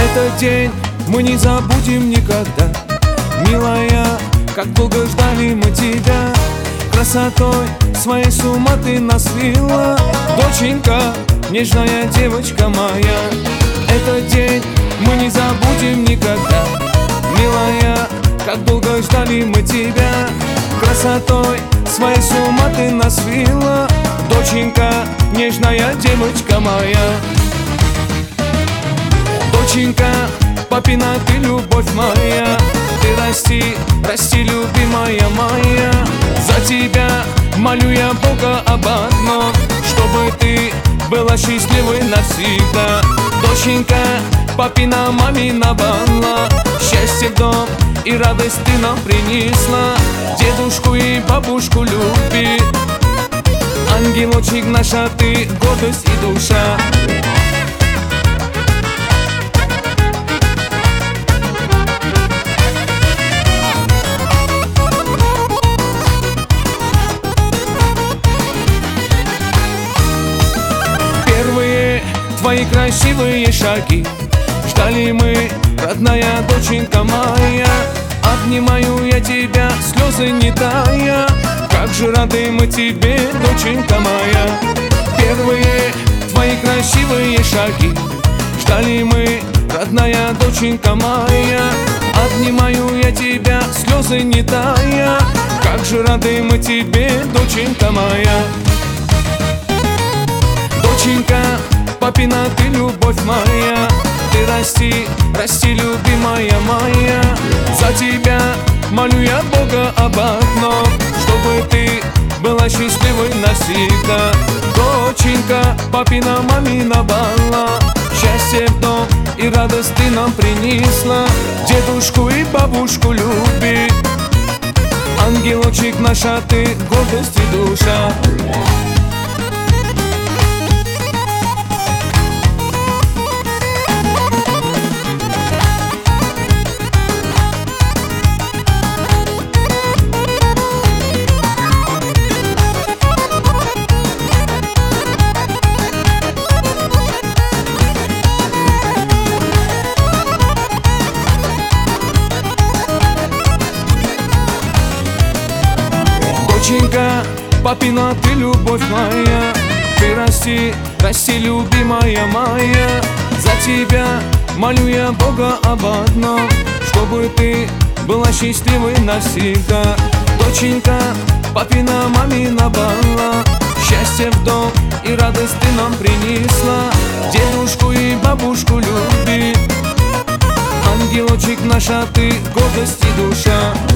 Этот день мы не забудем никогда. Милая, как долго ждали мы тебя. Красотой своей с ума ты нас свела. Доченька, нежная девочка моя. Этот день мы не забудем никогда. Милая, как долго ждали мы тебя. Красотой своей с ума ты нас свела. Доченька, нежная девочка моя. Доченька, папина, ты любовь моя. Ты расти, расти, любимая моя. За тебя молю я Бога об одном, чтобы ты была счастливой навсегда. Доченька, папина, мамина банла. Счастье в дом и радость ты нам принесла. Дедушку и бабушку люби. Ангелочек наша, ты гордость и душа. Первые твои красивые шаги ждали мы, родная доченька моя. Обнимаю я тебя, слезы не тая. Как же рады мы тебе, доченька моя. Первые твои красивые шаги ждали мы, родная доченька моя. Обнимаю я тебя, слезы не тая. Как же рады мы тебе, доченька моя. Доченька, папина, ты любовь моя. Ты расти, расти, любимая моя. За тебя молю я Бога об одном, чтобы ты была счастливой навсегда. Доченька, папина, мамина банла. Счастье в дом и радость ты нам принесла. Дедушку и бабушку люби. Ангелочек наша, ты гордость и душа. Доченька, папина, ты любовь моя. Ты расти, расти, любимая моя. За тебя молю я Бога об одном, чтобы ты была счастливой навсегда. Доченька, папина, мамина банла. Счастье в дом и радость ты нам принесла. Дедушку и бабушку люби. Ангелочек наша, ты гордость и душа.